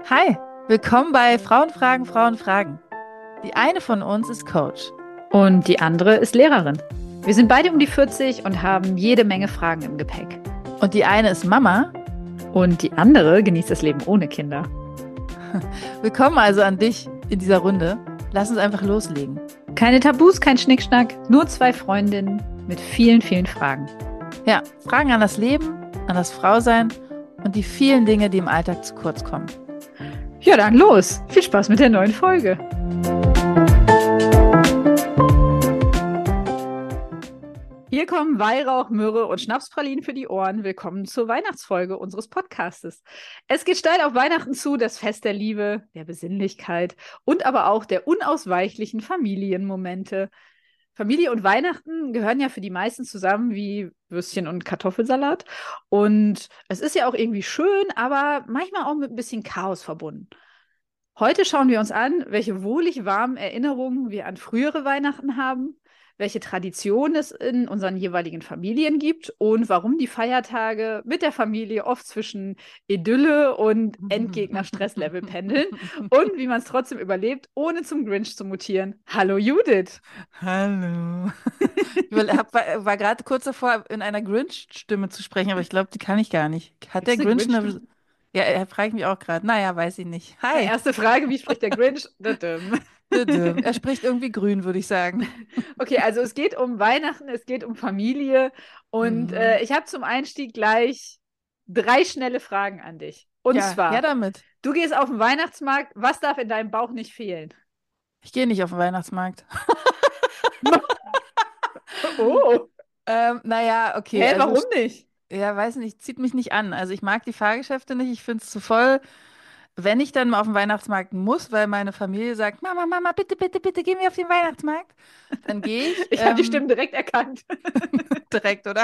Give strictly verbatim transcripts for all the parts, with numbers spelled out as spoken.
Hi, willkommen bei Frauen fragen, Frauen fragen. Die eine von uns ist Coach. Und die andere ist Lehrerin. Wir sind beide um die vierzig und haben jede Menge Fragen im Gepäck. Und die eine ist Mama. Und die andere genießt das Leben ohne Kinder. Willkommen also an dich in dieser Runde. Lass uns einfach loslegen. Keine Tabus, kein Schnickschnack, nur zwei Freundinnen mit vielen, vielen Fragen. Ja, Fragen an das Leben, an das Frausein und die vielen Dinge, die im Alltag zu kurz kommen. Ja, dann los. Viel Spaß mit der neuen Folge. Hier kommen Weihrauch, Myrrhe und Schnapspralinen für die Ohren. Willkommen zur Weihnachtsfolge unseres Podcastes. Es geht steil auf Weihnachten zu, das Fest der Liebe, der Besinnlichkeit und aber auch der unausweichlichen Familienmomente. Familie und Weihnachten gehören ja für die meisten zusammen wie Würstchen und Kartoffelsalat. Und es ist ja auch irgendwie schön, aber manchmal auch mit ein bisschen Chaos verbunden. Heute schauen wir uns an, welche wohlig warmen Erinnerungen wir an frühere Weihnachten haben, welche Traditionen es in unseren jeweiligen Familien gibt und warum die Feiertage mit der Familie oft zwischen Idylle und Endgegner-Stresslevel pendeln und wie man es trotzdem überlebt, ohne zum Grinch zu mutieren. Hallo Judith! Hallo. Ich war, war, war gerade kurz davor, in einer Grinch-Stimme zu sprechen, aber ich glaube, die kann ich gar nicht. Hat der Gibt's eine Grinch eine... Grinch-Stimme? Ja, er fragt mich auch gerade. Naja, weiß ich nicht. Hi. Erste Frage, wie spricht der Grinch? Dadum. Dödö. Er spricht irgendwie grün, würde ich sagen. Okay, also es geht um Weihnachten, es geht um Familie und Mhm. äh, ich habe zum Einstieg gleich drei schnelle Fragen an dich. Und Ja, her zwar, damit. du gehst auf den Weihnachtsmarkt, was darf in deinem Bauch nicht fehlen? Ich gehe nicht auf den Weihnachtsmarkt. Oh, Ähm, naja, okay, hä, also, warum nicht? ja, weiß nicht, zieht mich nicht an. Also ich mag die Fahrgeschäfte nicht, ich finde es zu voll. Wenn ich dann mal auf den Weihnachtsmarkt muss, weil meine Familie sagt, Mama, Mama, bitte, bitte, bitte, geh mir auf den Weihnachtsmarkt, dann gehe ich Ich habe die ähm, Stimmen direkt erkannt. direkt, oder?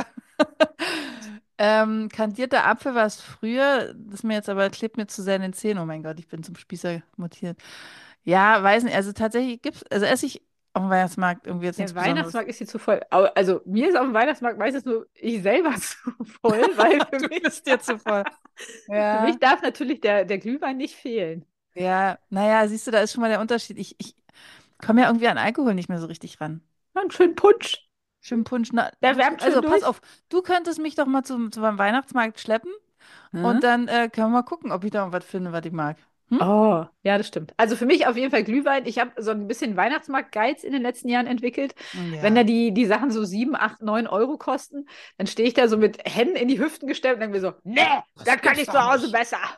Ähm, kandierter Apfel war es früher, das ist mir jetzt aber, klebt mir zu sehr in den Zähnen. Oh mein Gott, ich bin zum Spießer mutiert. Ja, weiß nicht, also tatsächlich gibt's, also esse ich auf dem Weihnachtsmarkt irgendwie jetzt nichts Der Besonderes. Weihnachtsmarkt ist hier zu voll. Au- Also mir ist auf dem Weihnachtsmarkt meistens nur ich selber zu voll, weil für Du mich, bist dir zu voll. für mich Ja, darf natürlich der, der Glühwein nicht fehlen. ja, naja, siehst du, da ist schon mal der Unterschied. Ich, ich komme ja irgendwie an Alkohol nicht mehr so richtig ran. Ja, einen schönen Punsch, Schön Punsch. Na, der du, wärmt also schön pass durch. auf, du könntest mich doch mal zum, zum Weihnachtsmarkt schleppen und Hm? dann äh, können wir mal gucken, ob ich da was finde, was ich mag. Hm? Oh, ja, das stimmt. Also für mich auf jeden Fall Glühwein. Ich habe so ein bisschen Weihnachtsmarkt-Geiz in den letzten Jahren entwickelt. Wenn da Ja, die, die Sachen so sieben, acht, neun Euro kosten, dann stehe ich da so mit Händen in die Hüften gestemmt und denke mir so, nee, das da kann gibt's ich zu doch Hause nicht. besser.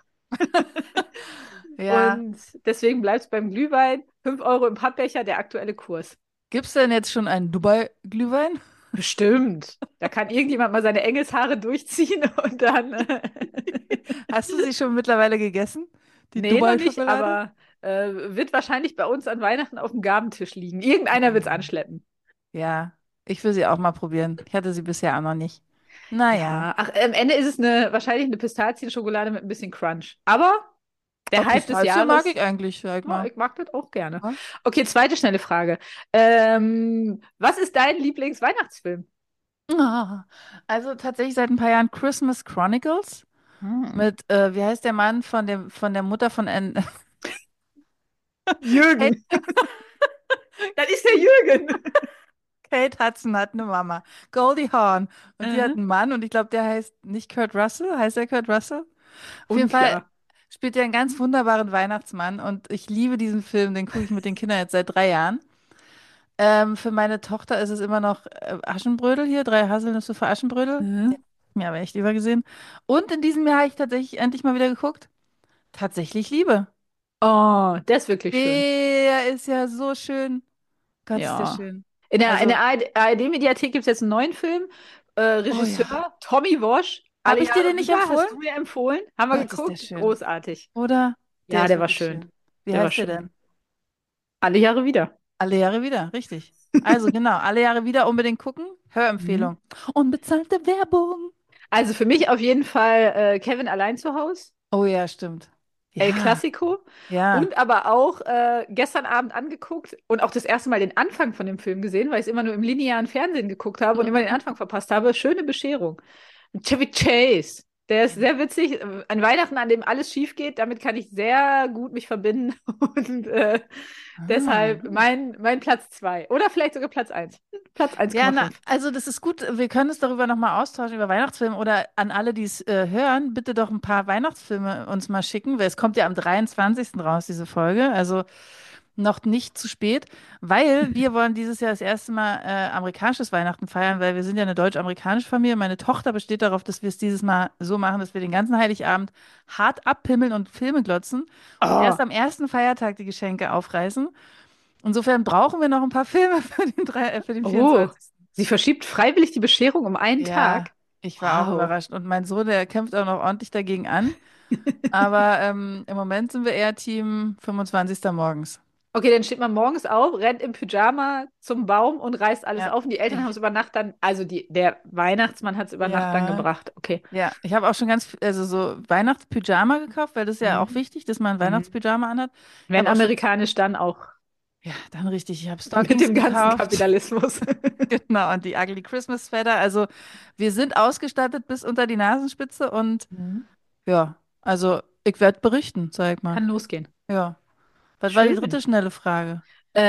Ja, Und deswegen bleibt es beim Glühwein. Fünf Euro im Pappbecher, der aktuelle Kurs. gibt's denn jetzt schon einen Dubai-Glühwein? Bestimmt. Da kann irgendjemand mal seine Engelshaare durchziehen und dann. Äh, Hast du sie schon mittlerweile gegessen? Die nee, noch nicht, Dubai-Schokolade? aber äh, wird wahrscheinlich bei uns an Weihnachten auf dem Gabentisch liegen. Irgendeiner wird es Mhm. anschleppen. Ja, ich will sie auch mal probieren. Ich hatte sie bisher auch noch nicht. Naja. Ja, ach, am Ende ist es eine, wahrscheinlich eine Pistazienschokolade mit ein bisschen Crunch. Aber der Aber Hype des Pistazie mag Jahres, ich eigentlich, sag ja, mal. ich mag das auch gerne. Ja. Okay, zweite schnelle Frage. Ähm, was ist dein Lieblingsweihnachtsfilm? Ah, also tatsächlich seit ein paar Jahren Christmas Chronicles Hm. mit, äh, wie heißt der Mann von dem, von der Mutter von Anne? Kate, Jürgen. Das ist der Jürgen. Kate Hudson hat eine Mama, Goldie Hawn. Und die hat Mhm. einen Mann und ich glaube, der heißt nicht Kurt Russell. Heißt er Kurt Russell? Auf jeden Fall Unklar. spielt er einen ganz wunderbaren Weihnachtsmann und ich liebe diesen Film, den gucke ich mit den Kindern jetzt seit drei Jahren. Ähm, für meine Tochter ist es immer noch äh, Aschenbrödel hier, drei Haselnüsse für Aschenbrödel. Mhm. Mir aber echt übergesehen. Und in diesem Jahr habe ich tatsächlich endlich mal wieder geguckt. Tatsächlich Liebe. Oh, der ist wirklich schön. Der ist ja so schön. Gott, ist der Ja. schön. In der, in Also, der A R D-Mediathek gibt es jetzt einen neuen Film. Äh, oh ja. Regisseur Tommy Walsh. Alle Habe ich dir Jahre den nicht wieder. empfohlen? Hast du mir empfohlen? Haben wir Gott, ist der geguckt? schön. Großartig. Oder? Der Ja, ist der war wirklich schön. schön. Wie Der war heißt der schön. denn? Alle Jahre wieder. Alle Jahre wieder, richtig. Also genau, alle Jahre wieder unbedingt gucken. Mhm. Hörempfehlung. Unbezahlte Werbung. Also für mich auf jeden Fall äh, Kevin allein zu Haus, Oh ja, stimmt. El Ja, Clasico ja. und aber auch äh, gestern Abend angeguckt und auch das erste Mal den Anfang von dem Film gesehen, weil ich es immer nur im linearen Fernsehen geguckt habe und immer den Mhm. Anfang verpasst habe. Schöne Bescherung. Chevy Chase. Der ist sehr witzig. Ein Weihnachten, an dem alles schief geht, damit kann ich sehr gut mich verbinden. Und äh, Ah. deshalb mein, mein Platz zwei. Oder vielleicht sogar Platz eins. Platz Ja, na, eins Komma fünf. also das ist gut. Wir können uns darüber nochmal austauschen, über Weihnachtsfilme oder an alle, die es äh, hören, bitte doch ein paar Weihnachtsfilme uns mal schicken, weil es kommt ja am dreiundzwanzigsten raus, diese Folge. Also noch nicht zu spät, weil wir wollen dieses Jahr das erste Mal äh, amerikanisches Weihnachten feiern, weil wir sind ja eine deutsch-amerikanische Familie. Meine Tochter besteht darauf, dass wir es dieses Mal so machen, dass wir den ganzen Heiligabend hart abpimmeln und Filme glotzen und Oh, erst am ersten Feiertag die Geschenke aufreißen. Insofern brauchen wir noch ein paar Filme für den, drei- äh, für den oh. vierundzwanzigsten. Sie verschiebt freiwillig die Bescherung um einen Ja, Tag. ich war auch Wow. überrascht. Und mein Sohn, der kämpft auch noch ordentlich dagegen an. Aber ähm, im Moment sind wir eher Team fünfundzwanzigsten morgens. Okay, dann steht man morgens auf, rennt im Pyjama zum Baum und reißt alles Ja, auf. Und die Eltern haben es ich, über Nacht dann, also die, der Weihnachtsmann hat es über Nacht dann ja, gebracht. Okay. ja. Ich habe auch schon ganz, also so Weihnachtspyjama gekauft, weil das ist ja auch Mhm. wichtig, dass man ein Mhm. Weihnachtspyjama anhat. Ich Wenn habe auch schon, amerikanisch, dann auch ja, dann richtig, ich habe mit Stockings dem ganzen gekauft. Kapitalismus. Genau, und die Ugly Christmas Sweater. Also wir sind ausgestattet bis unter die Nasenspitze und Mhm. ja, also ich werde berichten, sag ich mal. Kann losgehen. Ja. Was war die dritte Schön. schnelle Frage?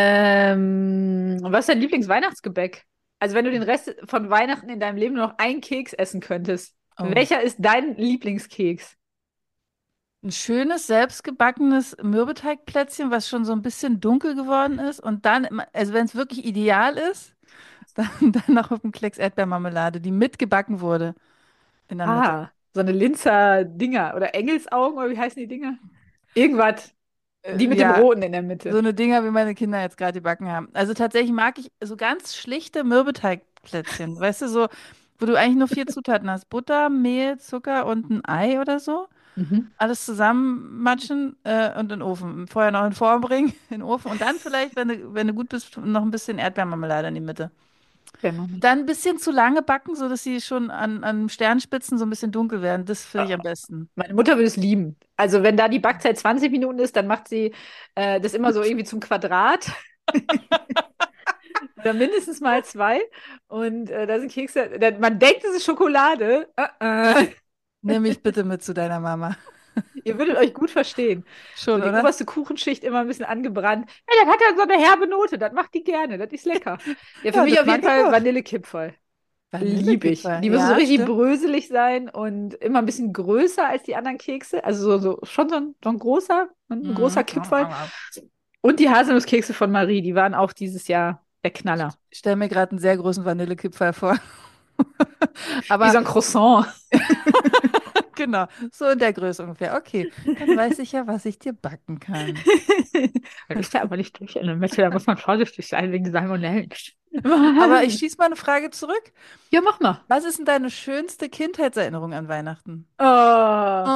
Ähm, was ist dein Lieblingsweihnachtsgebäck? Also wenn du den Rest von Weihnachten in deinem Leben nur noch einen Keks essen könntest, Oh. welcher ist dein Lieblingskeks? Ein schönes, selbstgebackenes Mürbeteigplätzchen, was schon so ein bisschen dunkel geworden ist. Und dann, also wenn es wirklich ideal ist, dann, dann noch auf dem Klecks Erdbeermarmelade, die mitgebacken wurde in der Mitte. Ah, so eine Linzer Dinger oder Engelsaugen oder wie heißen die Dinger? Irgendwas. Die Äh, mit dem ja, Roten in der so Mitte. eine Dinger, wie meine Kinder jetzt gerade gebacken haben. Also tatsächlich mag ich so ganz schlichte Mürbeteigplätzchen. Weißt du, so, wo du eigentlich nur vier Zutaten hast. Butter, Mehl, Zucker und ein Ei oder so. Mhm. Alles zusammenmatschen äh, und in den Ofen. Vorher noch in Form bringen, in den Ofen. Und dann vielleicht, wenn du, wenn du gut bist, noch ein bisschen Erdbeermarmelade in die Mitte. Genau. Dann ein bisschen zu lange backen, sodass sie schon an, an Sternspitzen so ein bisschen dunkel werden. Das finde ich am besten. Meine Mutter würde es lieben. Also wenn da die Backzeit zwanzig Minuten ist, dann macht sie äh, das immer so irgendwie zum Quadrat. Oder mindestens mal zwei. Und äh, da sind Kekse. Da, man denkt, es ist Schokolade. Äh, äh. Nimm mich bitte mit zu deiner Mama. Ihr würdet euch gut verstehen. So Schon, die oder? oberste Kuchenschicht immer ein bisschen angebrannt. Ja, das hat ja so eine herbe Note. Das macht die gerne. Das ist lecker. Ja, für Ja, mich das auf jeden mag ich Fall auch. Vanillekipferl. Liebe ich. Vanillekipferl. Die müssen so Ja, richtig stimmt. bröselig sein und immer ein bisschen größer als die anderen Kekse. Also so, so schon so ein, so ein großer, ein großer Mhm. Kipferl. Und die Haselnusskekse von Marie, die waren auch dieses Jahr der Knaller. Ich stelle mir gerade einen sehr großen Vanillekipferl vor. Wie Aber so ein Croissant. genau, so in der Größe ungefähr. Okay, dann weiß ich ja, was ich dir backen kann. Das ist ja aber nicht durch in der Mitte, da muss man vorsichtig sein wegen Salmonellen. Aber ich schieße mal eine Frage zurück. Ja, mach mal. Was ist denn deine schönste Kindheitserinnerung an Weihnachten? Oh,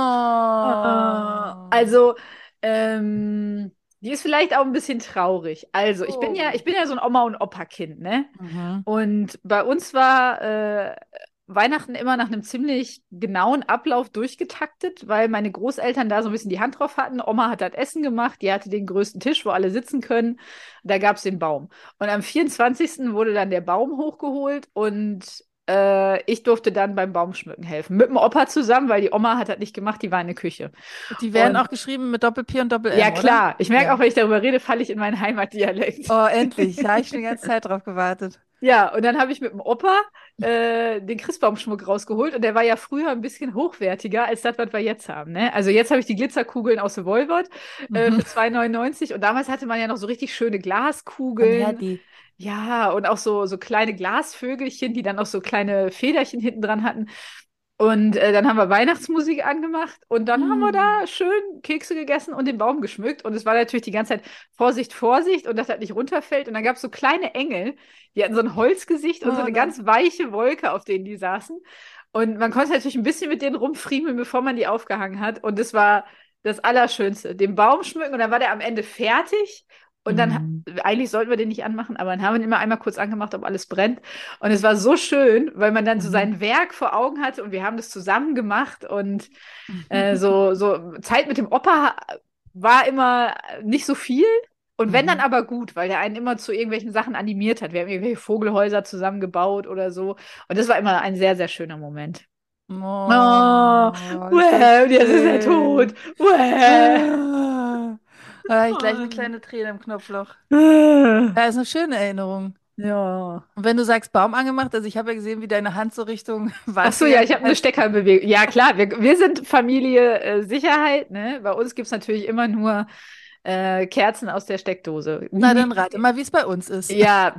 oh. Oh. Also, ähm, die ist vielleicht auch ein bisschen traurig. Also, ich bin ja, Oh. ich bin ja so ein Oma- und Opa-Kind, ne? Mhm. Und bei uns war äh, Weihnachten immer nach einem ziemlich genauen Ablauf durchgetaktet, weil meine Großeltern da so ein bisschen die Hand drauf hatten. Oma hat das Essen gemacht, die hatte den größten Tisch, wo alle sitzen können. Da gab es den Baum. Und am vierundzwanzigsten wurde dann der Baum hochgeholt und äh, ich durfte dann beim Baumschmücken helfen. Mit dem Opa zusammen, weil die Oma hat das nicht gemacht, die war in der Küche. Die werden Und auch geschrieben mit Doppel-P und ja, Doppel-M, oder? klar, ich merke Ja. auch, wenn ich darüber rede, falle ich in meinen Heimatdialekt. Oh, endlich. Da habe ich schon die ganze Zeit drauf gewartet. Ja, und dann habe ich mit dem Opa äh, den Christbaumschmuck rausgeholt und der war ja früher ein bisschen hochwertiger als das, was wir jetzt haben. Ne? Also jetzt habe ich die Glitzerkugeln aus The Volvot äh, Mhm. für zwei neunundneunzig und damals hatte man ja noch so richtig schöne Von Glaskugeln. Herdi. Ja, und auch so, so kleine Glasvögelchen, die dann auch so kleine Federchen hinten dran hatten. Und äh, dann haben wir Weihnachtsmusik angemacht und dann haben wir Mm. da schön Kekse gegessen und den Baum geschmückt. Und es war natürlich die ganze Zeit Vorsicht, Vorsicht und dass das nicht runterfällt. Und dann gab es so kleine Engel, die hatten so ein Holzgesicht und so Oh eine nein. ganz weiche Wolke, auf denen die saßen. Und man konnte natürlich ein bisschen mit denen rumfriemeln, bevor man die aufgehangen hat. Und das war das Allerschönste. Den Baum schmücken und dann war der am Ende fertig. Und dann, Mm. eigentlich sollten wir den nicht anmachen, aber dann haben wir ihn immer einmal kurz angemacht, ob alles brennt. Und es war so schön, weil man dann so Mhm. sein Werk vor Augen hatte und wir haben das zusammen gemacht und äh, so, so Zeit mit dem Opa war immer nicht so viel. Und wenn dann Mhm. aber gut, weil der einen immer zu irgendwelchen Sachen animiert hat. Wir haben irgendwelche Vogelhäuser zusammengebaut oder so. Und das war immer ein sehr, sehr schöner Moment. Oh, Oh, ist das well, jetzt ist er tot. schön. Well. Ah, da habe ich gleich eine Mann. kleine Träne im Knopfloch. Äh. Ja, ist eine schöne Erinnerung. Ja. Und wenn du sagst Baum angemacht, also ich habe ja gesehen, wie deine Hand so Richtung Ach Wand so, ja, gegangen ich habe eine ist. Steckerbewegung. Ja, klar, wir, wir sind Familie äh, Sicherheit, ne? Bei uns gibt es natürlich immer nur äh, Kerzen aus der Steckdose. Na, Nie. dann rate mal, wie es bei uns ist. Ja,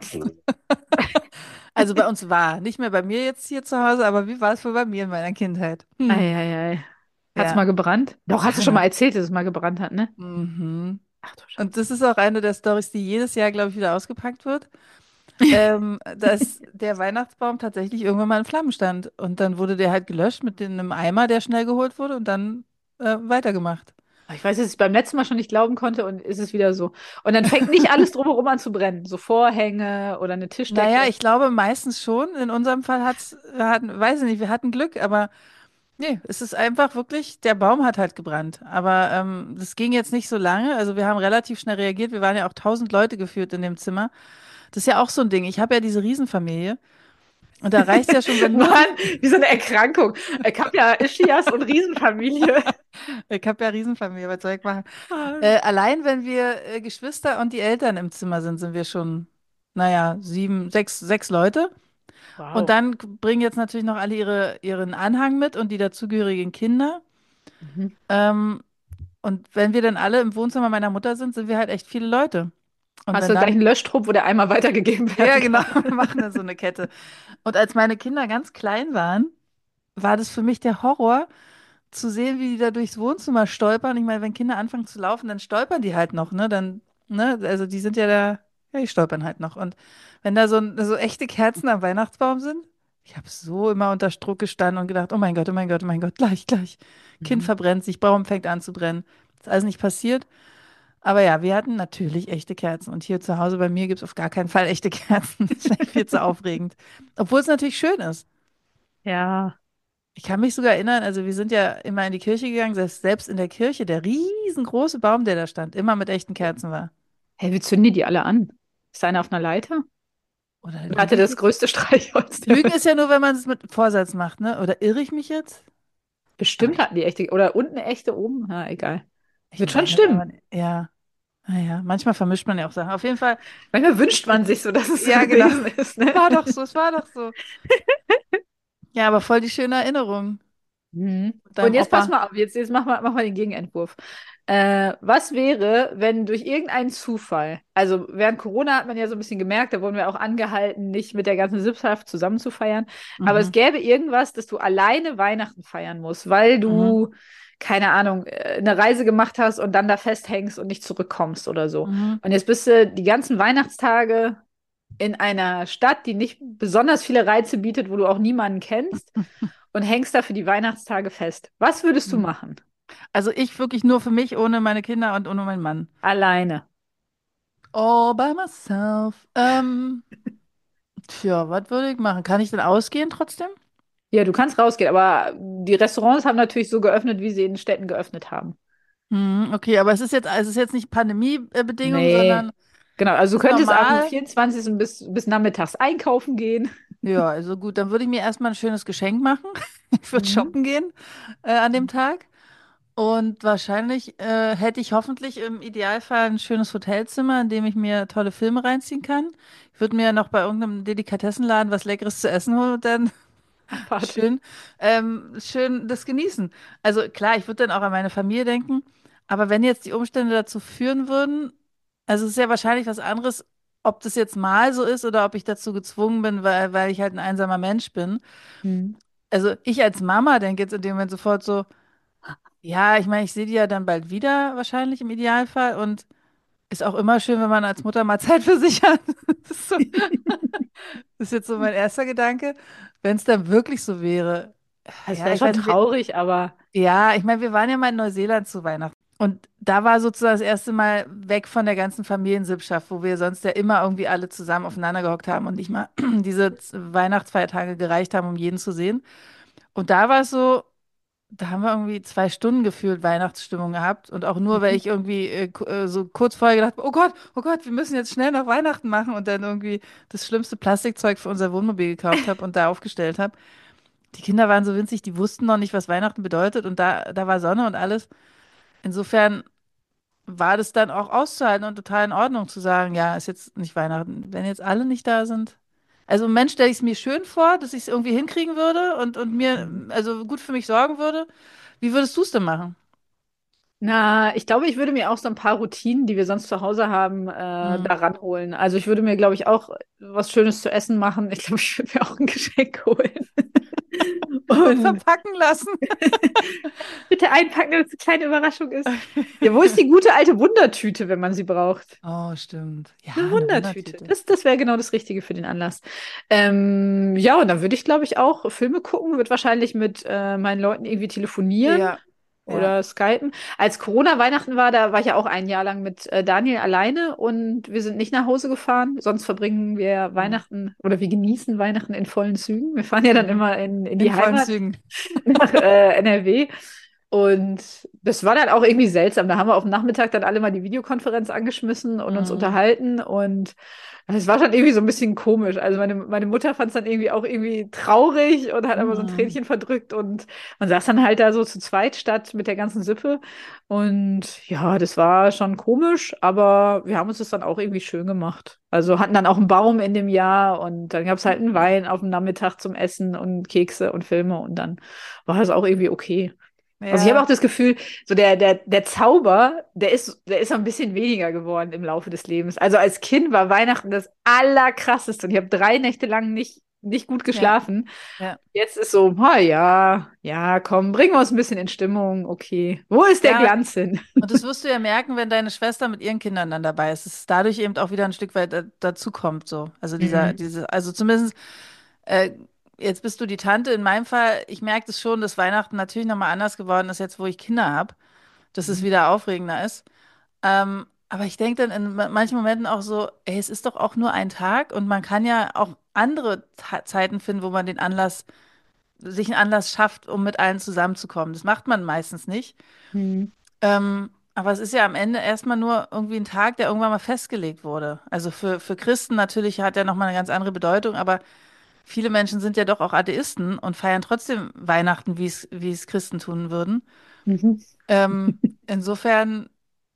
Also bei uns war. Nicht mehr bei mir jetzt hier zu Hause, aber wie war es wohl bei mir in meiner Kindheit? Hm. eieiei. Hat's Ja. mal gebrannt? Doch, hast du Ja, schon mal na. erzählt, dass es mal gebrannt hat, ne? Mhm. Ach du Und Scheiße. das ist auch eine der Storys, die jedes Jahr, glaube ich, wieder ausgepackt wird. Ähm, dass der Weihnachtsbaum tatsächlich irgendwann mal in Flammen stand. Und dann wurde der halt gelöscht mit in einem Eimer, der schnell geholt wurde und dann äh, weitergemacht. Ich weiß, dass ich beim letzten Mal schon nicht glauben konnte und ist es wieder so. Und dann fängt nicht alles drumherum an zu brennen. So Vorhänge oder eine Naja, Tischdecke. ich glaube meistens schon. In unserem Fall hat's, wir hatten, weiß ich nicht, wir hatten Glück, aber nee, es ist einfach wirklich, der Baum hat halt gebrannt. Aber ähm, das ging jetzt nicht so lange. Also wir haben relativ schnell reagiert. Wir waren ja auch tausend Leute geführt in dem Zimmer. Das ist ja auch so ein Ding. Ich habe ja diese Riesenfamilie. Und da reicht es ja schon, wenn nur Mann, die, wie so eine Erkrankung. Ich habe ja Ischias und Riesenfamilie. ich habe ja Riesenfamilie, was soll ich machen? Mann. Äh, allein wenn wir äh, Geschwister und die Eltern im Zimmer sind, sind wir schon, naja, sieben, sechs, sechs Leute. Und Wow. dann k- bringen jetzt natürlich noch alle ihre, ihren Anhang mit und die dazugehörigen Kinder. Mhm. Ähm, und wenn wir dann alle im Wohnzimmer meiner Mutter sind, sind wir halt echt viele Leute. Und Hast wenn du gleich dann, einen Löschtrupp, wo der einmal weitergegeben ja werden genau, kann? wir machen dann so eine Kette. Und als meine Kinder ganz klein waren, war das für mich der Horror, zu sehen, wie die da durchs Wohnzimmer stolpern. Ich meine, wenn Kinder anfangen zu laufen, dann stolpern die halt noch, ne? Dann, ne? Also die sind ja da, ja, die stolpern halt noch. Und wenn da so, so echte Kerzen am Weihnachtsbaum sind, ich habe so immer unter Druck gestanden und gedacht, oh mein Gott, oh mein Gott, oh mein Gott, gleich, gleich. Kind Mhm. verbrennt sich, Baum fängt an zu brennen. Ist alles nicht passiert. Aber ja, wir hatten natürlich echte Kerzen. Und hier zu Hause bei mir gibt es auf gar keinen Fall echte Kerzen. Das ist echt viel zu aufregend. Obwohl es natürlich schön ist. Ja. Ich kann mich sogar erinnern, also wir sind ja immer in die Kirche gegangen, selbst, selbst in der Kirche, der riesengroße Baum, der da stand, immer mit echten Kerzen war. Hey, wie zünden die die alle an? Ist einer auf einer Leiter? Oder Wer hatte lüge ich das jetzt? größte Streichholz der Lügen Welt? ist ja nur, wenn man es mit Vorsatz macht, ne? Oder irre ich mich jetzt? Aber Bestimmt ich, hatten die echte. Oder unten eine echte, oben. Na, egal. ich Wird schon meine, aber stimmen. ja, naja, manchmal vermischt man ja auch Sachen. Auf jeden Fall, Manchmal wünscht man sich so, dass es so ja, genau. gewesen ist, ne? War doch so, es war doch so. Ja, aber voll die schöne Erinnerung Mhm. mit Und deinem jetzt pass Opa. mal auf, jetzt, jetzt mach mal, mach mal den Gegenentwurf. Äh, was wäre, wenn durch irgendeinen Zufall, also während Corona hat man ja so ein bisschen gemerkt, da wurden wir auch angehalten, nicht mit der ganzen Sippschaft zusammen zu feiern, aber es Mhm, gäbe irgendwas, dass du alleine Weihnachten feiern musst, weil mhm, du, keine Ahnung, äh, eine Reise gemacht hast und dann da festhängst und nicht zurückkommst oder so. mhm. Und jetzt bist du die ganzen Weihnachtstage in einer Stadt, die nicht besonders viele Reize bietet, wo du auch niemanden kennst und hängst da für die Weihnachtstage fest. Was würdest du Mhm. machen? Also ich wirklich nur für mich, ohne meine Kinder und ohne meinen Mann. Alleine. All by myself. Ähm, tja, was würde ich machen? Kann ich denn ausgehen trotzdem? Ja, du kannst rausgehen, aber die Restaurants haben natürlich so geöffnet, wie sie in Städten geöffnet haben. Hm, okay, aber es ist jetzt, also es ist jetzt nicht Pandemiebedingung, Nee. sondern Genau, also du ist könntest am normal. vierundzwanzigsten bis, bis nachmittags einkaufen gehen. Ja, also gut, dann würde ich mir erstmal ein schönes Geschenk machen. Ich würde Mhm. shoppen gehen äh, an dem Tag. Und wahrscheinlich äh, hätte ich hoffentlich im Idealfall ein schönes Hotelzimmer, in dem ich mir tolle Filme reinziehen kann. Ich würde mir noch bei irgendeinem Delikatessenladen was Leckeres zu essen holen und dann Abfahrt. schön, ähm, schön das genießen. Also klar, ich würde dann auch an meine Familie denken, aber wenn jetzt die Umstände dazu führen würden, also es ist ja wahrscheinlich was anderes, ob das jetzt mal so ist oder ob ich dazu gezwungen bin, weil, weil ich halt ein einsamer Mensch bin. Mhm. Also ich als Mama denke jetzt in dem Moment sofort so, ja, ich meine, ich sehe die ja dann bald wieder, wahrscheinlich im Idealfall. Und ist auch immer schön, wenn man als Mutter mal Zeit für sich hat. Das ist so, das ist jetzt so mein erster Gedanke. Wenn es dann wirklich so wäre, Es ja, wäre ich schon weiß nicht, wir, traurig, aber ja, ich meine, wir waren ja mal in Neuseeland zu Weihnachten. Und da war sozusagen das erste Mal weg von der ganzen Familiensippschaft, wo wir sonst ja immer irgendwie alle zusammen aufeinander gehockt haben und nicht mal diese Weihnachtsfeiertage gereicht haben, um jeden zu sehen. Und da war es so, da haben wir irgendwie zwei Stunden gefühlt Weihnachtsstimmung gehabt und auch nur, weil mhm. ich irgendwie äh, ku- äh, so kurz vorher gedacht habe, oh Gott, oh Gott, wir müssen jetzt schnell noch Weihnachten machen und dann irgendwie das schlimmste Plastikzeug für unser Wohnmobil gekauft habe und da aufgestellt habe. die Kinder waren so winzig, die wussten noch nicht, was Weihnachten bedeutet und da, da war Sonne und alles. Insofern war das dann auch auszuhalten und total in Ordnung zu sagen, ja, ist jetzt nicht Weihnachten, wenn jetzt alle nicht da sind. Also im Moment stelle ich es mir schön vor, dass ich es irgendwie hinkriegen würde und, und mir Mhm. also gut für mich sorgen würde. Wie würdest du es denn machen? Na, ich glaube, ich würde mir auch so ein paar Routinen, die wir sonst zu Hause haben, äh, Hm. da ranholen. Also ich würde mir, glaube ich, auch was Schönes zu essen machen. Ich glaube, ich würde mir auch ein Geschenk holen. Und Und verpacken lassen. bitte einpacken, damit es eine kleine Überraschung ist. Ja, wo ist die gute alte Wundertüte, wenn man sie braucht? Oh, stimmt. Eine Ja, eine Wundertüte. Wundertüte. Das, das wäre genau das Richtige für den Anlass. Ähm, ja, und dann würde ich, glaube ich, auch Filme gucken, würde wahrscheinlich mit äh, meinen Leuten irgendwie telefonieren Ja, ja. oder skypen. Als Corona Weihnachten war, da war ich ja auch ein Jahr lang mit äh, Daniel alleine und wir sind nicht nach Hause gefahren. Sonst verbringen wir Hm. Weihnachten oder wir genießen Weihnachten in vollen Zügen. Wir fahren ja dann Mhm. immer in, in In die vollen Heimat Zügen. nach äh, N R W. Und das war dann auch irgendwie seltsam. Da haben wir auf dem Nachmittag dann alle mal die Videokonferenz angeschmissen und uns Mhm. unterhalten. Und es war schon irgendwie so ein bisschen komisch. Also meine, meine Mutter fand es dann irgendwie auch irgendwie traurig und hat aber so ein Mhm. Tränchen verdrückt. Und man saß dann halt da so zu zweit statt mit der ganzen Sippe. Und ja, das war schon komisch, aber wir haben uns das dann auch irgendwie schön gemacht. Also hatten dann auch einen Baum in dem Jahr und dann gab es halt einen Wein auf dem Nachmittag zum Essen und Kekse und Filme und dann war es auch irgendwie okay. Also ich habe Ja. auch das Gefühl, so der, der, der Zauber, der ist, der ist so ein bisschen weniger geworden im Laufe des Lebens. Also als Kind war Weihnachten das Allerkrasseste und ich habe drei Nächte lang nicht, nicht gut Ja. geschlafen. Ja. Jetzt ist so, ha ja, ja, komm, bringen wir uns ein bisschen in Stimmung, okay. Wo ist der Ja, Glanz hin? und das wirst du ja merken, wenn deine Schwester mit ihren Kindern dann dabei ist, dass es dadurch eben auch wieder ein Stück weit da, dazu kommt, so. Also dieser, Mhm. diese, also zumindest, äh, jetzt bist du die Tante. In meinem Fall, ich merke das schon, dass Weihnachten natürlich nochmal anders geworden ist, jetzt wo ich Kinder habe, dass es Mhm. wieder aufregender ist. Ähm, aber ich denke dann in ma- manchen Momenten auch so, ey, es ist doch auch nur ein Tag und man kann ja auch andere Ta Zeiten finden, wo man den Anlass, sich einen Anlass schafft, um mit allen zusammenzukommen. Das macht man meistens nicht. Mhm. Ähm, aber es ist ja am Ende erstmal nur irgendwie ein Tag, der irgendwann mal festgelegt wurde. Also für, für Christen natürlich hat er nochmal eine ganz andere Bedeutung, aber viele Menschen sind ja doch auch Atheisten und feiern trotzdem Weihnachten, wie es, wie es Christen tun würden. Mhm. Ähm, insofern,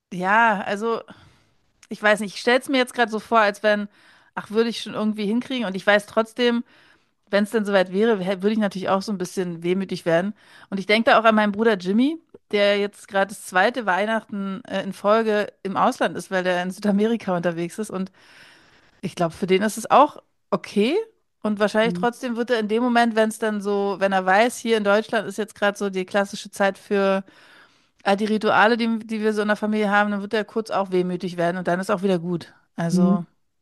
ja, also ich weiß nicht, ich stelle es mir jetzt gerade so vor, als wenn, ach, würde ich schon irgendwie hinkriegen und ich weiß trotzdem, wenn es denn soweit wäre, wär- würde ich natürlich auch so ein bisschen wehmütig werden. Und ich denke da auch an meinen Bruder Jimmy, der jetzt gerade das zweite Weihnachten äh, in Folge im Ausland ist, weil der in Südamerika unterwegs ist. Und ich glaube, für den ist es auch okay. Und wahrscheinlich Mhm. trotzdem wird er in dem Moment, wenn es dann so, wenn er weiß, hier in Deutschland ist jetzt gerade so die klassische Zeit für all die Rituale, die, die wir so in der Familie haben, dann wird er kurz auch wehmütig werden und dann ist auch wieder gut. Mhm. Also,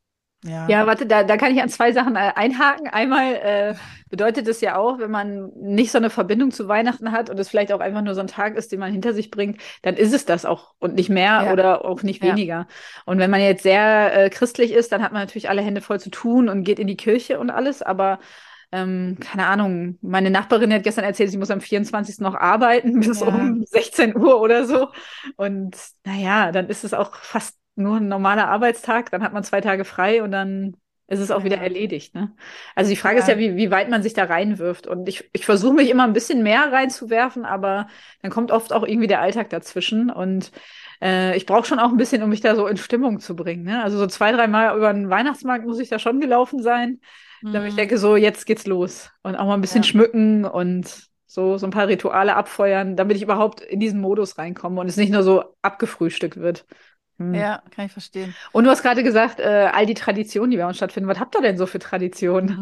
ja. Ja, warte, da, da kann ich an zwei Sachen äh, einhaken. Einmal äh, bedeutet es ja auch, wenn man nicht so eine Verbindung zu Weihnachten hat und es vielleicht auch einfach nur so ein Tag ist, den man hinter sich bringt, dann ist es das auch und nicht mehr Ja, oder auch nicht ja, weniger. Und wenn man jetzt sehr äh, christlich ist, dann hat man natürlich alle Hände voll zu tun und geht in die Kirche und alles, aber ähm, keine Ahnung, meine Nachbarin hat gestern erzählt, sie muss am vierundzwanzigsten noch arbeiten bis ja, um sechzehn Uhr oder so. Und naja, dann ist es auch fast nur ein normaler Arbeitstag, dann hat man zwei Tage frei und dann ist es auch wieder ja, erledigt, ne? Also die Frage ist ja, ja, wie, wie weit man sich da reinwirft. Und ich, ich versuche mich immer ein bisschen mehr reinzuwerfen, aber dann kommt oft auch irgendwie der Alltag dazwischen. Und äh, ich brauche schon auch ein bisschen, um mich da so in Stimmung zu bringen, ne? Also so zwei, dreimal über den Weihnachtsmarkt muss ich da schon gelaufen sein, damit ich hm, denke, so jetzt geht's los. Und auch mal ein bisschen ja, schmücken und so, so ein paar Rituale abfeuern, damit ich überhaupt in diesen Modus reinkomme und es nicht nur so abgefrühstückt wird. Hm. ja, kann ich verstehen. Und du hast gerade gesagt, äh, all die Traditionen, die bei uns stattfinden. Was habt ihr denn so für Traditionen?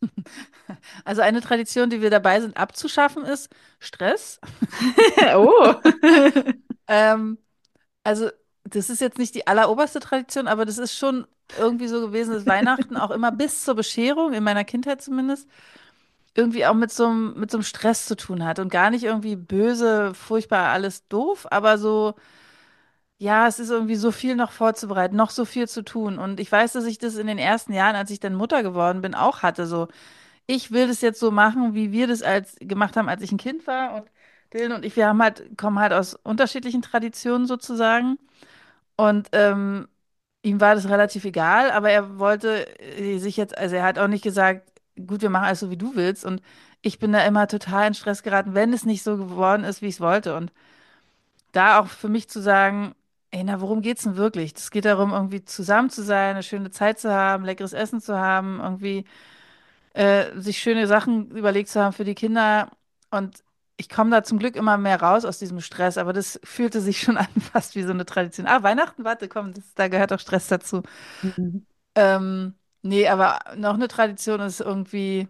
Also eine Tradition, die wir dabei sind abzuschaffen, ist Stress. Oh. Ähm, also das ist jetzt nicht die alleroberste Tradition, aber das ist schon irgendwie so gewesen, dass Weihnachten auch immer bis zur Bescherung, in meiner Kindheit zumindest, irgendwie auch mit so einem, mit so einem Stress zu tun hat und gar nicht irgendwie böse, furchtbar, alles doof, aber so, ja, es ist irgendwie so viel noch vorzubereiten, noch so viel zu tun. Und ich weiß, dass ich das in den ersten Jahren, als ich dann Mutter geworden bin, auch hatte. So, ich will das jetzt so machen, wie wir das als gemacht haben, als ich ein Kind war. Und Dylan und ich, wir haben halt, kommen halt aus unterschiedlichen Traditionen sozusagen. Und ähm, ihm war das relativ egal, aber er wollte äh, sich jetzt, also er hat auch nicht gesagt, gut, wir machen alles so, wie du willst. Und ich bin da immer total in Stress geraten, wenn es nicht so geworden ist, wie ich es wollte. Und da auch für mich zu sagen, ey, na, worum geht's denn wirklich? Es geht darum, irgendwie zusammen zu sein, eine schöne Zeit zu haben, leckeres Essen zu haben, irgendwie äh, sich schöne Sachen überlegt zu haben für die Kinder. Und ich komme da zum Glück immer mehr raus aus diesem Stress, aber das fühlte sich schon an, fast wie so eine Tradition. Ah, Weihnachten, warte, komm, das, da gehört auch Stress dazu. Mhm. Ähm, nee, aber noch eine Tradition ist irgendwie,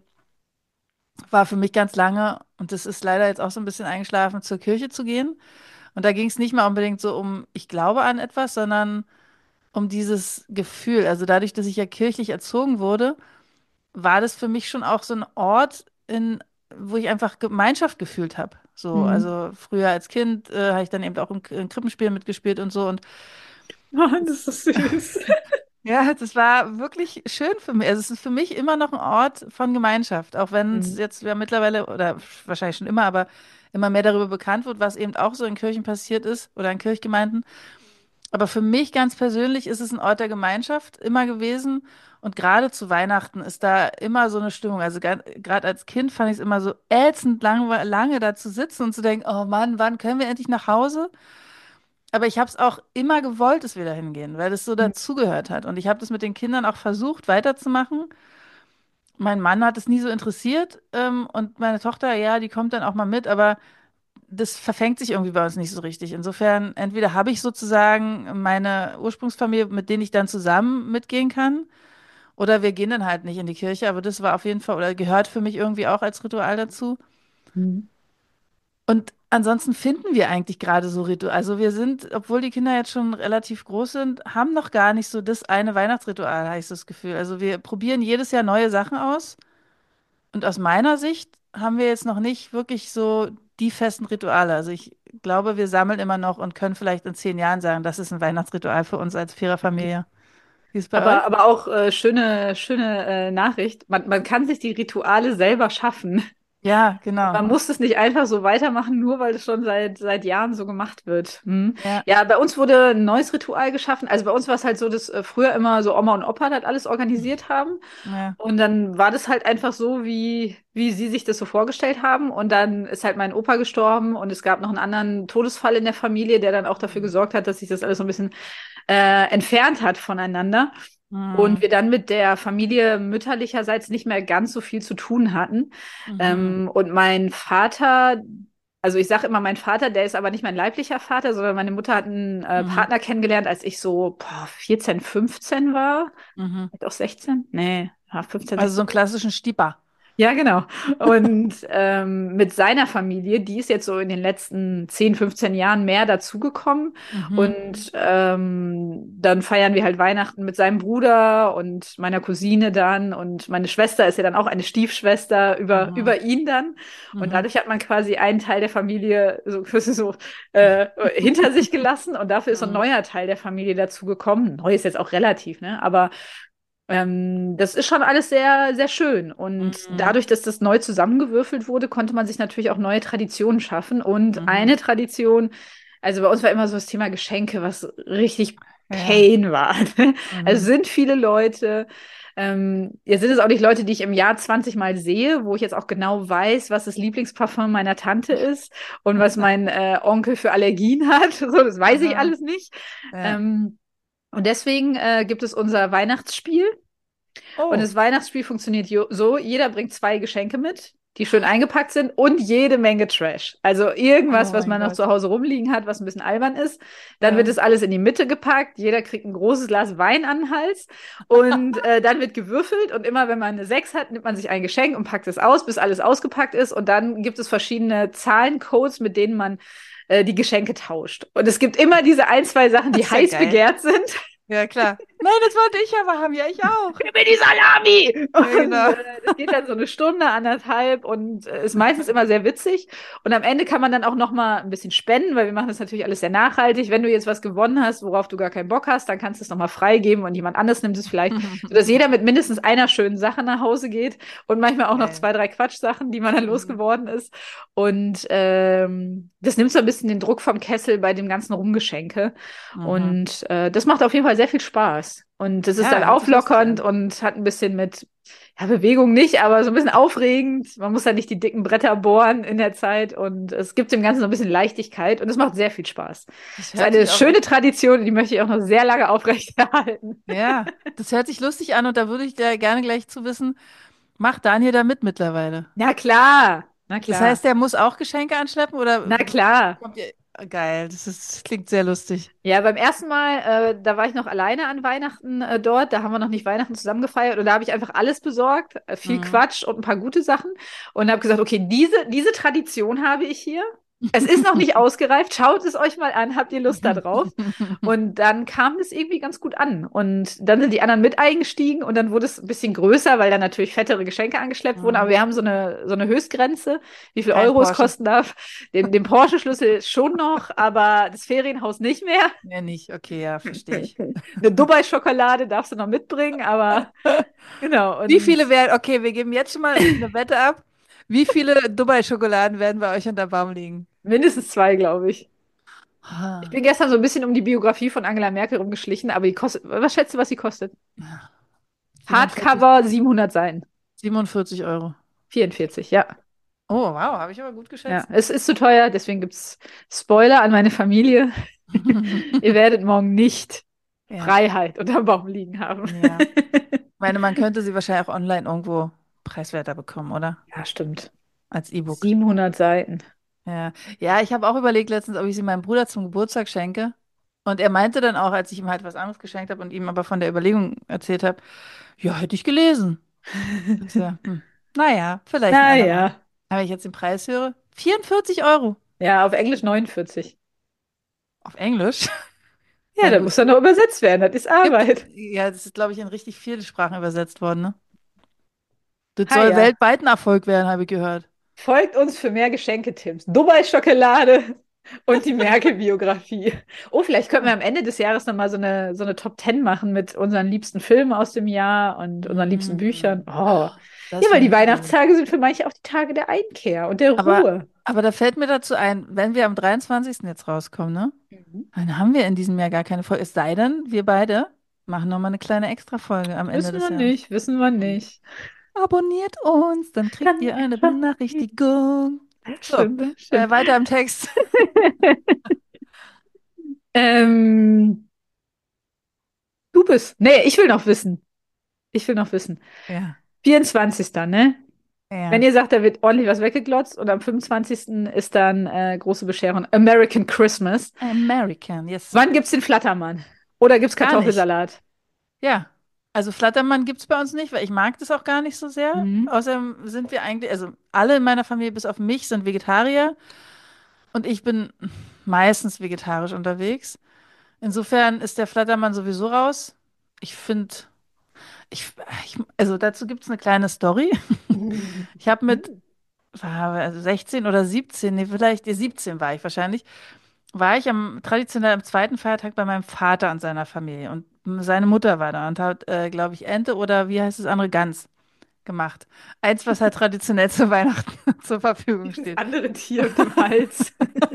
war für mich ganz lange, und das ist leider jetzt auch so ein bisschen eingeschlafen, zur Kirche zu gehen. Und da ging es nicht mal unbedingt so um, ich glaube an etwas, sondern um dieses Gefühl. Also dadurch, dass ich ja kirchlich erzogen wurde, war das für mich schon auch so ein Ort, in, wo ich einfach Gemeinschaft gefühlt habe. So, Mhm. also früher als Kind äh, habe ich dann eben auch im, im Krippenspiel mitgespielt und so. Und Oh, das das, ist süß. ja, das war wirklich schön für mich. Also es ist für mich immer noch ein Ort von Gemeinschaft, auch wenn es Mhm. jetzt ja mittlerweile oder wahrscheinlich schon immer, aber immer mehr darüber bekannt wird, was eben auch so in Kirchen passiert ist oder in Kirchgemeinden. Aber für mich ganz persönlich ist es ein Ort der Gemeinschaft immer gewesen. Und gerade zu Weihnachten ist da immer so eine Stimmung. Also gerade als Kind fand ich es immer so ätzend lange, lange da zu sitzen und zu denken, oh Mann, wann können wir endlich nach Hause? Aber ich habe es auch immer gewollt, dass wir da hingehen, weil es so dazugehört hat. Und ich habe das mit den Kindern auch versucht weiterzumachen. Mein Mann hat es nie so interessiert, ähm, und meine Tochter, ja, die kommt dann auch mal mit, aber das verfängt sich irgendwie bei uns nicht so richtig. Insofern, entweder habe ich sozusagen meine Ursprungsfamilie, mit denen ich dann zusammen mitgehen kann, oder wir gehen dann halt nicht in die Kirche, aber das war auf jeden Fall oder gehört für mich irgendwie auch als Ritual dazu. Mhm. Und ansonsten finden wir eigentlich gerade so Rituale. Also wir sind, obwohl die Kinder jetzt schon relativ groß sind, haben noch gar nicht so das eine Weihnachtsritual, habe ich so das Gefühl. Also wir probieren jedes Jahr neue Sachen aus. Und aus meiner Sicht haben wir jetzt noch nicht wirklich so die festen Rituale. Also ich glaube, wir sammeln immer noch und können vielleicht in zehn Jahren sagen, das ist ein Weihnachtsritual für uns als Viererfamilie. Wie ist es bei Aber, euch? aber auch äh, schöne, schöne äh, Nachricht. Man, man kann sich die Rituale selber schaffen. Ja, genau. Man muss es nicht einfach so weitermachen, nur weil es schon seit, seit Jahren so gemacht wird. Hm. Ja, Ja, bei uns wurde ein neues Ritual geschaffen. Also bei uns war es halt so, dass äh, früher immer so Oma und Opa das alles organisiert haben. ja. Und dann war das halt einfach so, wie, wie sie sich das so vorgestellt haben. Und dann ist halt mein Opa gestorben und es gab noch einen anderen Todesfall in der Familie, der dann auch dafür Mhm. gesorgt hat, dass sich das alles so ein bisschen äh, entfernt hat voneinander. Und Mhm. wir dann mit der Familie mütterlicherseits nicht mehr ganz so viel zu tun hatten. Mhm. Ähm, und mein Vater, also ich sage immer mein Vater, der ist aber nicht mein leiblicher Vater, sondern meine Mutter hat einen äh, Mhm. Partner kennengelernt, als ich so boah, vierzehn, fünfzehn war. Mhm. Vielleicht auch sechzehn? Nee, ja, fünfzehn, Also so sechzehn. einen klassischen Stieper. Ja, genau. Und ähm, mit seiner Familie, die ist jetzt so in den letzten zehn, fünfzehn Jahren mehr dazugekommen. Mhm. Und ähm, dann feiern wir halt Weihnachten mit seinem Bruder und meiner Cousine dann. Und meine Schwester ist ja dann auch eine Stiefschwester über, Mhm. über ihn dann. Und Mhm. dadurch hat man quasi einen Teil der Familie so, so äh, hinter sich gelassen. Und dafür ist so ein Mhm. neuer Teil der Familie dazugekommen. Neu ist jetzt auch relativ, ne? Aber ähm, das ist schon alles sehr, sehr schön. Und Mhm. dadurch, dass das neu zusammengewürfelt wurde, konnte man sich natürlich auch neue Traditionen schaffen. Und Mhm. eine Tradition, also bei uns war immer so das Thema Geschenke, was richtig Ja. Pain war. Also es Mhm. sind viele Leute. Ähm, jetzt sind es auch nicht Leute, die ich im Jahr zwanzig Mal sehe, wo ich jetzt auch genau weiß, was das Lieblingsparfum meiner Tante ist und was mein äh, Onkel für Allergien hat. So, das weiß ich Aha. alles nicht. Ja. Ähm, und deswegen äh, gibt es unser Weihnachtsspiel. Und Oh. das Weihnachtsspiel funktioniert jo- so, jeder bringt zwei Geschenke mit, die schön eingepackt sind und jede Menge Trash. Also irgendwas, Oh was mein man noch Gott. zu Hause rumliegen hat, was ein bisschen albern ist. Dann wird Ja. es alles in die Mitte gepackt, jeder kriegt ein großes Glas Wein an den Hals und äh, dann wird gewürfelt und immer wenn man eine Sechs hat, nimmt man sich ein Geschenk und packt es aus, bis alles ausgepackt ist und dann gibt es verschiedene Zahlencodes, mit denen man äh, die Geschenke tauscht. Und es gibt immer diese ein, zwei Sachen, Das die ist ja heiß geil. begehrt sind. Ja, klar. Nein, das wollte ich aber haben. Ja, ich auch. Gib mir die Salami! Ja, Und genau. äh, das geht dann so eine Stunde, anderthalb und äh, ist meistens immer sehr witzig. Und am Ende kann man dann auch noch mal ein bisschen spenden, weil wir machen das natürlich alles sehr nachhaltig. Wenn du jetzt was gewonnen hast, worauf du gar keinen Bock hast, dann kannst du es noch mal freigeben und jemand anderes nimmt es vielleicht, sodass jeder mit mindestens einer schönen Sache nach Hause geht und manchmal auch noch Geil. zwei, drei Quatschsachen, die man dann Mhm. losgeworden ist. Und ähm, das nimmt so ein bisschen den Druck vom Kessel bei dem ganzen Rumgeschenke. Mhm. Und äh, das macht auf jeden Fall sehr viel Spaß. Spaß. Und es ist dann Ja, hört sich lustig auflockernd an. und hat ein bisschen mit, ja, Bewegung nicht, aber so ein bisschen aufregend. Man muss ja nicht die dicken Bretter bohren in der Zeit und es gibt dem Ganzen so ein bisschen Leichtigkeit und es macht sehr viel Spaß. Das Es ist hört eine sich auch schöne echt, Tradition, die möchte ich auch noch sehr lange aufrechterhalten. ja, das hört sich lustig an und da würde ich da gerne gleich zu wissen, macht Daniel da mit mittlerweile? Na klar, na Das klar, heißt, der muss auch Geschenke anschleppen oder na klar. kommt ihr? Geil, das ist, das klingt sehr lustig. Ja, beim ersten Mal, äh, da war ich noch alleine an Weihnachten äh, dort. Da haben wir noch nicht Weihnachten zusammen gefeiert. Und da habe ich einfach alles besorgt. Äh, viel Mhm. Quatsch und ein paar gute Sachen. Und habe gesagt, okay, diese, diese Tradition habe ich hier. Es ist noch nicht ausgereift. Schaut es euch mal an. Habt ihr Lust da drauf? Und dann kam es irgendwie ganz gut an. Und dann sind die anderen mit eingestiegen und dann wurde es ein bisschen größer, weil dann natürlich fettere Geschenke angeschleppt wurden. Aber Mhm. wir haben so eine, so eine Höchstgrenze, wie viel Kein Euro es Porsche. kosten darf. Den, den Porsche-Schlüssel schon noch, aber das Ferienhaus nicht mehr. Mehr nicht. Okay, ja, verstehe ich. Eine Dubai-Schokolade darfst du noch mitbringen, aber genau. Wie Und viele werden, okay, wir geben jetzt schon mal eine Wette ab. Wie viele Dubai-Schokoladen werden bei euch unter Baum liegen? mindestens zwei, glaube ich. Ich Ah, bin gestern so ein bisschen um die Biografie von Angela Merkel rumgeschlichen, aber die kostet, was schätzt du, was sie kostet? siebenundvierzig, Hardcover siebenhundert Seiten. siebenundvierzig Euro. vierundvierzig, ja. Oh, wow, habe ich aber gut Ja, geschätzt. es ist zu teuer, deswegen gibt es Spoiler an meine Familie. Ihr werdet morgen nicht Ja, Freiheit unterm Baum liegen haben. ja. Ich meine, man könnte sie wahrscheinlich auch online irgendwo preiswerter bekommen, oder? Ja, stimmt. Als E-Book. siebenhundert Seiten. Ja, ja, ich habe auch überlegt letztens, ob ich sie meinem Bruder zum Geburtstag schenke. Und er meinte dann auch, als ich ihm halt was anderes geschenkt habe und ihm aber von der Überlegung erzählt habe, ja, hätte ich gelesen. Ich so, hm, naja, vielleicht ein andermal. Naja. Aber wenn ich jetzt den Preis höre, vierundvierzig Euro Ja, auf Englisch neunundvierzig. auf Englisch. Ja, Ja da gut, muss dann noch übersetzt werden. Das ist gibt, Arbeit. ja, das ist, glaube ich, in richtig viele Sprachen übersetzt worden, ne? Das Ha soll ja. weltweit ein Erfolg werden, habe ich gehört. Folgt uns für mehr Geschenke-Tipps. Dubai-Schokolade und die Merkel-Biografie. Oh, vielleicht könnten wir am Ende des Jahres nochmal so eine, so eine Top Ten machen mit unseren liebsten Filmen aus dem Jahr und unseren liebsten Büchern. Mm, Oh. Ja, das weil wäre die eine Idee. Weihnachtstage sind für manche auch die Tage der Einkehr und der Aber, Ruhe. aber da fällt mir dazu ein, wenn wir am dreiundzwanzigsten jetzt rauskommen, ne? Mhm. Dann haben wir in diesem Jahr gar keine Folge. Es sei denn, wir beide machen nochmal eine kleine Extra-Folge am Ende Wissen des wir Jahres. nicht, wissen wir Hm. nicht. Abonniert uns, dann kriegt Dann ihr eine schon. Benachrichtigung. Das So, stimmt, das äh, stimmt. weiter im Text. Ähm, du bist. Nee, ich will noch wissen. Ich will noch wissen. Ja, vierundzwanzigster, ne? Wenn ja. ihr sagt, da wird ordentlich was weggeglotzt und am fünfundzwanzigsten ist dann äh, große Bescherung. American Christmas. American, yes. Wann gibt's den Flattermann? Oder gibt's Gar nicht. Kartoffelsalat? Ja. Also Flattermann gibt es bei uns nicht, weil ich mag das auch gar nicht so sehr. Mhm. Außerdem sind wir eigentlich, also alle in meiner Familie bis auf mich sind Vegetarier und ich bin meistens vegetarisch unterwegs. Insofern ist der Flattermann sowieso raus. Ich finde, ich, ich, also dazu gibt es eine kleine Story. Ich habe mit, Mhm. war also sechzehn oder siebzehn, nee, vielleicht nee, siebzehn war ich wahrscheinlich, war ich am traditionell am zweiten Feiertag bei meinem Vater und seiner Familie und seine Mutter war da und hat, äh, glaube ich, Ente oder wie heißt das andere, Gans gemacht. Eins, was halt traditionell zu Weihnachten zur Verfügung Dieses steht. andere Tier mit dem Hals.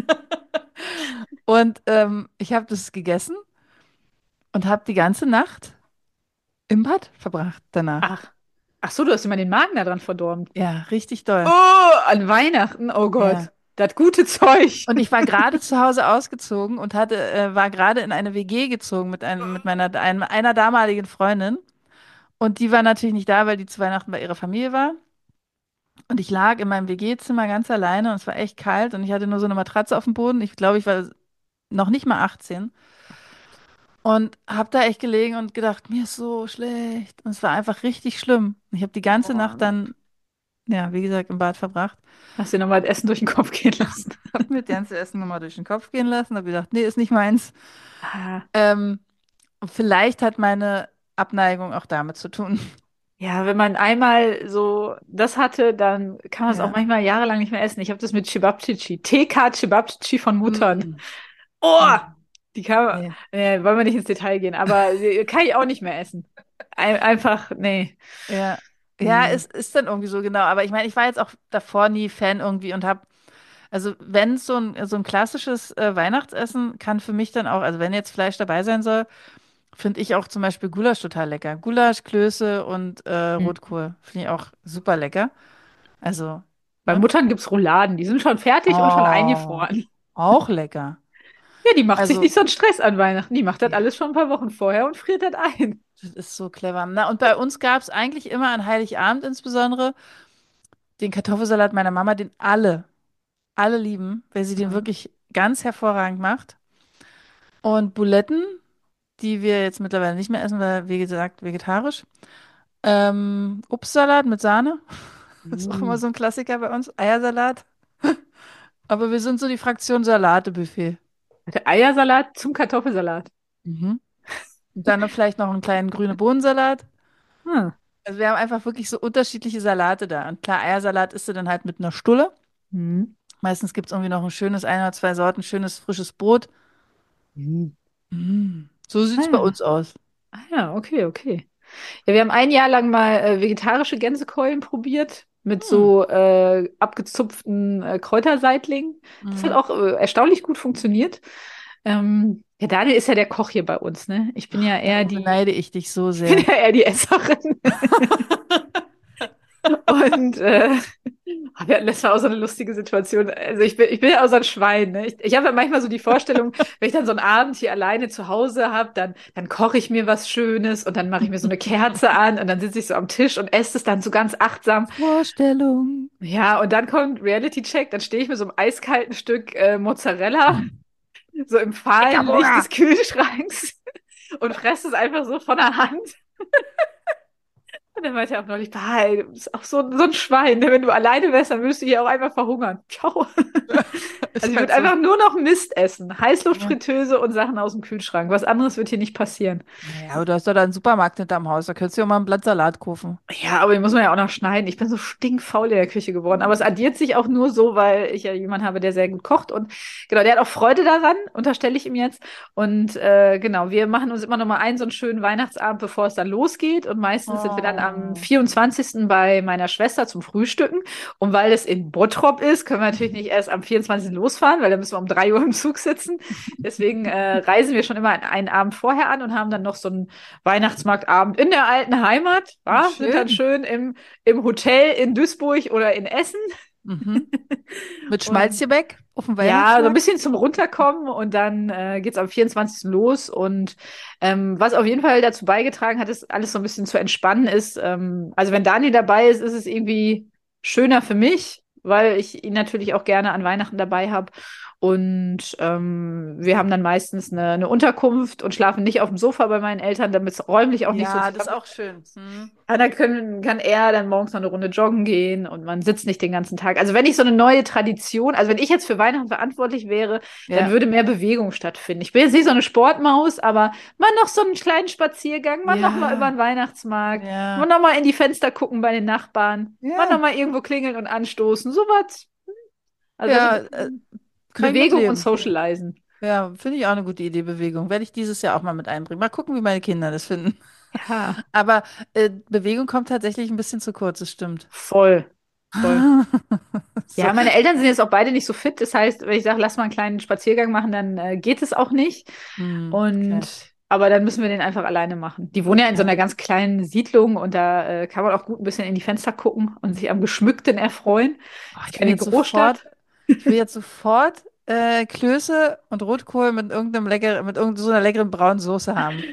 Und ähm, ich habe das gegessen und habe die ganze Nacht im Bad verbracht danach. Ach. Ach so, du hast immer den Magen da dran verdorben. Ja, richtig doll. Oh, an Weihnachten. Oh Ja. Gott. Das gute Zeug. Und ich war gerade zu Hause ausgezogen und hatte, äh, war gerade in eine W G gezogen mit, einem, mit meiner, einem, einer damaligen Freundin. Und die war natürlich nicht da, weil die zu Weihnachten bei ihrer Familie war. Und ich lag in meinem W G-Zimmer ganz alleine und es war echt kalt und ich hatte nur so eine Matratze auf dem Boden. Ich glaube, ich war noch nicht mal achtzehn. Und habe da echt gelegen und gedacht, mir ist so schlecht. Und es war einfach richtig schlimm. Ich habe die ganze Oh, Nacht dann, ja, wie gesagt, im Bad verbracht. hast dir nochmal das Essen durch den Kopf gehen lassen. Habe mir das ganze Essen nochmal durch den Kopf gehen lassen. Habe gedacht, nee, ist nicht meins. Ah. Ähm, Vielleicht hat meine Abneigung auch damit zu tun. Ja, wenn man einmal so das hatte, dann kann man es auch Ja. manchmal jahrelang nicht mehr essen. Ich habe das mit Cevapcici. T K Cevapcici von Muttern. Mm, Oh, mm, die kann man, nee. äh, wollen wir nicht ins Detail gehen, aber die kann ich auch nicht mehr essen. Ein, einfach, nee. Ja. Ja, Hm. es ist dann irgendwie so, genau. Aber ich meine, ich war jetzt auch davor nie Fan irgendwie und habe, also wenn es so ein, so ein klassisches äh, Weihnachtsessen kann für mich dann auch, also wenn jetzt Fleisch dabei sein soll, Finde ich auch zum Beispiel Gulasch total lecker. Gulasch, Klöße und äh, Hm. Rotkohl. Finde ich auch super lecker. Also, Bei ne? Muttern gibt es Rouladen, die sind schon fertig und schon Oh, eingefroren. auch lecker. Ja, die macht sich Also, nicht so einen Stress an Weihnachten. Die macht das ja, alles schon ein paar Wochen vorher und friert das ein. das ist so clever. Na, und bei uns gab es eigentlich immer an Heiligabend insbesondere den Kartoffelsalat meiner Mama, den alle, alle lieben, weil sie den Mhm. wirklich ganz hervorragend macht. Und Buletten, die wir jetzt mittlerweile nicht mehr essen, weil, wie gesagt, vegetarisch. Ähm, Obstsalat mit Sahne. Das ist auch immer Mm. so ein Klassiker bei uns. Eiersalat. Aber wir sind so die Fraktion Salate-Buffet. Der Eiersalat zum Kartoffelsalat. Mhm. Und dann noch vielleicht noch einen kleinen grüne Bohnensalat. Hm. Also wir haben einfach wirklich so unterschiedliche Salate da. Und klar, Eiersalat isst du dann halt mit einer Stulle. Mhm. Meistens gibt es irgendwie noch ein schönes, ein oder zwei Sorten, schönes frisches Brot. Mhm. Mm. So Ah sieht's bei ja. uns aus. Ah ja, okay, okay. Ja, wir haben ein Jahr lang mal äh, vegetarische Gänsekeulen probiert mit Hm. so äh, abgezupften äh, Kräuterseitlingen. Das hat Mhm. auch äh, erstaunlich gut funktioniert. Ähm, ja, Daniel ist ja der Koch hier bei uns, ne? Ich bin ja eher Darum die, beneide ich dich so ich bin sehr. ja eher die Esserin. Und äh, wir hatten letztes Mal auch so eine lustige Situation. Also ich bin, ich bin ja auch so ein Schwein. Ne? Ich, ich habe ja manchmal so die Vorstellung, wenn ich dann so einen Abend hier alleine zu Hause habe, dann, dann koche ich mir was Schönes und dann mache ich mir so eine Kerze an und dann sitze ich so am Tisch und esse es dann so ganz achtsam. Vorstellung. Ja, und dann kommt Reality Check, dann stehe ich mit so einem eiskalten Stück äh, Mozzarella, so im fahlen Licht Leckerburger. des Kühlschranks und fresse es einfach so von der Hand. Und dann meinte er auch neulich, bah, ey, du bist auch so, so ein Schwein. Ne? Wenn du alleine wärst, dann würdest du hier auch einfach verhungern. Ciao. Also Ist ich halt würde so. einfach nur noch Mist essen. Ja. Heißluftfritteuse und Sachen aus dem Kühlschrank. Was anderes wird hier nicht passieren. Naja, aber du hast doch da einen Supermarkt hinterm Haus. Da könntest du ja mal ein Blatt Salat kaufen. Ja, aber den muss man ja auch noch schneiden. Ich bin so stinkfaul in der Küche geworden. Aber es addiert sich auch nur so, weil ich ja jemanden habe, der sehr gut kocht. Und genau, der hat auch Freude daran, unterstelle ich ihm jetzt. Und äh, genau, wir machen uns immer noch mal einen so einen schönen Weihnachtsabend, bevor es dann losgeht. Und meistens sind wir dann am Oh. vierundzwanzigsten bei meiner Schwester zum Frühstücken. Und weil es in Bottrop ist, können wir natürlich nicht erst am vierundzwanzigsten losfahren, weil dann müssen wir um drei Uhr im Zug sitzen. Deswegen äh, reisen wir schon immer einen Abend vorher an und haben dann noch so einen Weihnachtsmarktabend in der alten Heimat. Oh, Ja, sind dann schön. schön im, im Hotel in Duisburg oder in Essen. Mhm. Mit Und Schmalzgebäck auf dem ja, so ein Weihnachtsmarkt? bisschen zum Runterkommen und dann äh, geht's am vierundzwanzigsten los. Und ähm, was auf jeden Fall dazu beigetragen hat, ist alles so ein bisschen zu entspannen ist. Ähm, also wenn Daniel dabei ist, ist es irgendwie schöner für mich, weil ich ihn natürlich auch gerne an Weihnachten dabei habe. Und ähm, wir haben dann meistens eine, eine Unterkunft und schlafen nicht auf dem Sofa bei meinen Eltern, damit es räumlich auch nicht so Ja, das ist zusammen. auch schön. Hm. Ja, da können, kann er dann morgens noch eine Runde joggen gehen und man sitzt nicht den ganzen Tag. Also wenn ich so eine neue Tradition, also wenn ich jetzt für Weihnachten verantwortlich wäre, dann Ja. würde mehr Bewegung stattfinden. Ich bin jetzt nicht so eine Sportmaus, aber mal noch so einen kleinen Spaziergang, mal noch mal über Ja. den Weihnachtsmarkt, mal Ja. noch mal in die Fenster gucken bei den Nachbarn, mal noch Ja. mal irgendwo klingeln und anstoßen, sowas. Also das ist Ja, ein äh, bisschen kann ich Bewegung und mitleben. Socializen. Ja, finde ich auch eine gute Idee, Bewegung. Werde ich dieses Jahr auch mal mit einbringen. Mal gucken, wie meine Kinder das finden. Ja, Aber äh, Bewegung kommt tatsächlich ein bisschen zu kurz, das stimmt. voll, voll. So. Ja, meine Eltern sind jetzt auch beide nicht so fit. Das heißt, wenn ich sage, lass mal einen kleinen Spaziergang machen, dann äh, geht es auch nicht. Hm, okay. Und aber dann müssen wir den einfach alleine machen. Die wohnen ja in so Ja. einer ganz kleinen Siedlung und da äh, kann man auch gut ein bisschen in die Fenster gucken und sich am Geschmückten erfreuen. Oh, Ist ich will keine jetzt sofort, Großstadt. ich will jetzt sofort äh, Klöße und Rotkohl mit irgendeinem lecker, mit irgendeiner so einer leckeren braunen Soße haben.